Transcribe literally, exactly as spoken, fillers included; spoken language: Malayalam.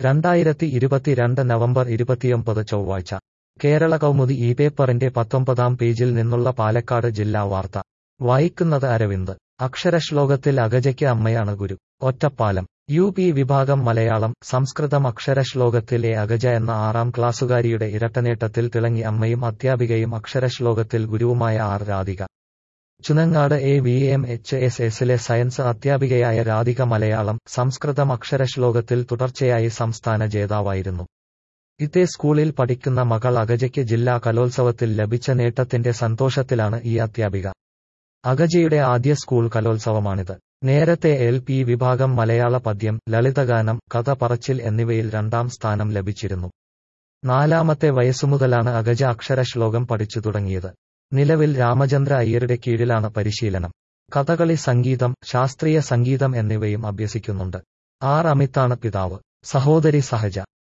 രണ്ടായിരത്തി ഇരുപത്തിരണ്ട് നവംബർ ഇരുപത്തിയൊമ്പത് ചൊവ്വാഴ്ച കേരള കൗമുദി ഈ പേപ്പറിന്റെ പത്തൊമ്പതാം പേജിൽ നിന്നുള്ള പാലക്കാട് ജില്ലാ വാർത്ത വായിക്കുന്നത് അരവിന്ദ്. അക്ഷരശ്ലോകത്തിൽ അഗജയ്ക്ക് അമ്മയാണ് ഗുരു. ഒറ്റപ്പാലം. യു പി വിഭാഗം മലയാളം, സംസ്കൃതം അക്ഷരശ്ലോകത്തിൽ എ അഗജ എന്ന ആറാം ക്ലാസുകാരിയുടെ ഇരട്ടനേട്ടത്തിൽ തിളങ്ങി അമ്മയും അധ്യാപികയും അക്ഷരശ്ലോകത്തിൽ ഗുരുവുമായ R Radhika. Chunangad A V M H S എസിലെ സയൻസ് അധ്യാപികയായ രാധിക മലയാളം, സംസ്കൃതം അക്ഷരശ്ലോകത്തിൽ തുടർച്ചയായി സംസ്ഥാന ജേതാവായിരുന്നു. ഇതേ സ്കൂളിൽ പഠിക്കുന്ന മകൾ അഗജയ്ക്ക് ജില്ലാ കലോത്സവത്തിൽ ലഭിച്ച നേട്ടത്തിന്റെ സന്തോഷത്തിലാണ് ഈ അധ്യാപിക. അഗജയുടെ ആദ്യ സ്കൂൾ കലോത്സവമാണിത്. നേരത്തെ എൽ പി വിഭാഗം മലയാള പദ്യം, ലളിതഗാനം, കഥ പറച്ചിൽ എന്നിവയിൽ രണ്ടാം സ്ഥാനം ലഭിച്ചിരുന്നു. നാലാമത്തെ വയസ്സുമുതലാണ് അഗജ അക്ഷരശ്ലോകം പഠിച്ചു തുടങ്ങിയത്. നിലവിൽ രാമചന്ദ്ര അയ്യരുടെ കീഴിലാണ് പരിശീലനം. കഥകളി, സംഗീതം, ശാസ്ത്രീയ സംഗീതം എന്നിവയും അഭ്യസിക്കുന്നുണ്ട്. ആർ അമിതാണ് പിതാവ്. സഹോദരി സഹജ.